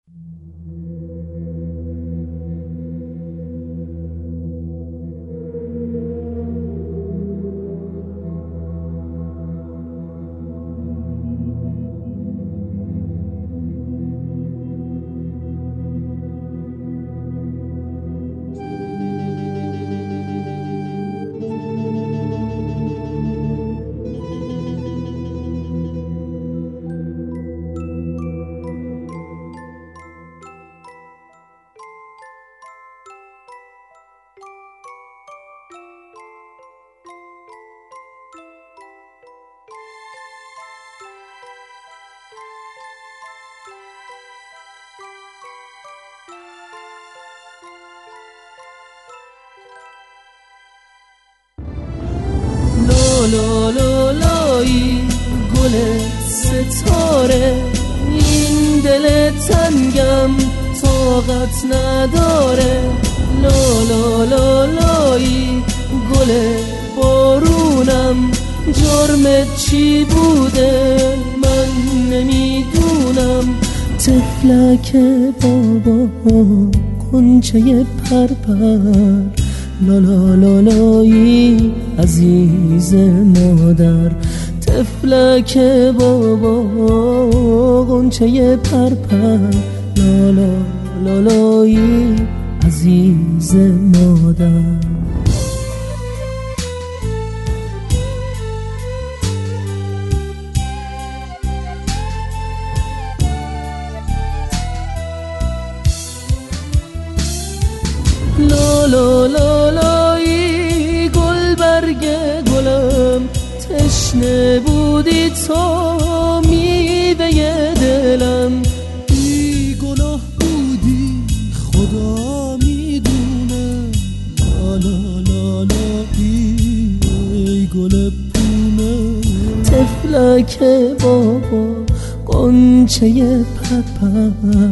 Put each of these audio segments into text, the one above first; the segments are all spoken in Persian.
لالایی گل ستاره، این دل تنگم طاقت نداره. لالایی گل بارونم، جرمت چی بوده من نمیدونم. طفلک بابا غنچه پرپر، لالایی عزیز مادر. طفلک بابا غنچه پرپر، لالایی عزیز مادر. لالایی گل برگ گلم، تشنه بودی تو میوه دلم. بی گناه بودی خدا میدونه، لالایی ای گل پونه. طفلک بابا غنچه پرپر،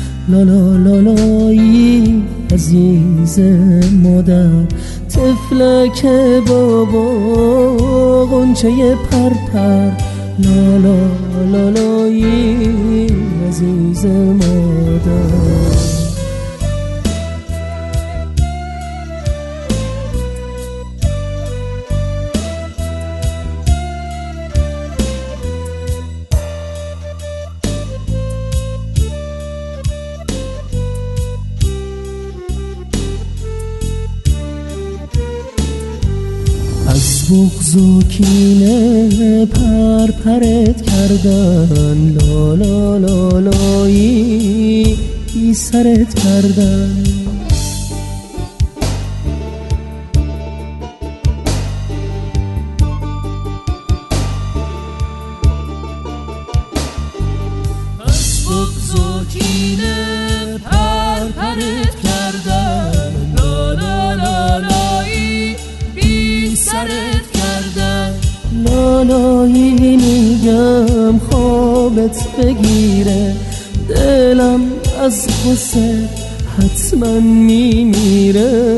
لالایی عزیز مادر. طفلک بابا غنچه پرپر، لالایی عزیز مادر. از بغض و کینه پرپرت کردن، لالایی بی سرت کردن. از بغض و کینه پرپرت کردن، لالایی بی سرت کردن. لالایی میگم خوابت بگیره، دلم از غصه حتما میمیره،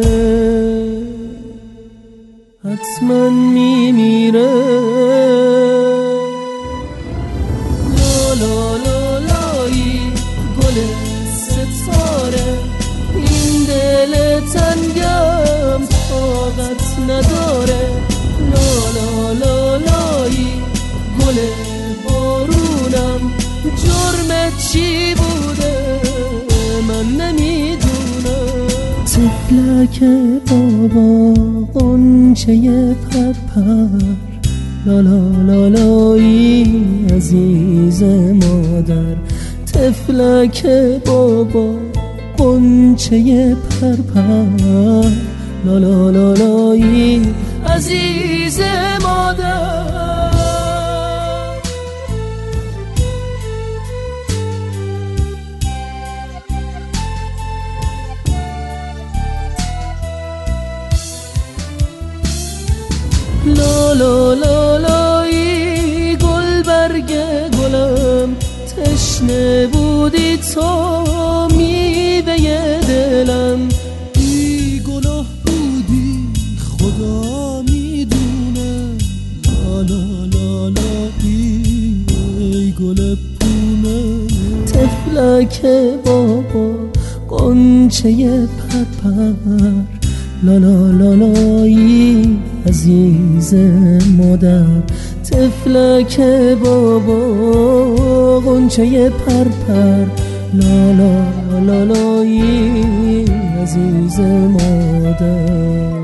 حتما میمیره. لالایی گل ستاره، این دل تنگم طاقت نداره. لالایی گل بارونم، جرمت چی بوده من نمیدونم. طفلک بابا غنچه پرپر، لالایی عزیز مادر. طفلک بابا غنچه پرپر، لالایی عزیز مادر. لالایی گل برگ گلم، تشنه بودی تو میوه دلم. بی گناه بودی خدا میدونه، لالایی ای گل پونه. طفلک بابا قنچه پرپر لالا لالایی عزیز مادر طفلک بابا قنچه پرپر لالا لالایی عزیز مادر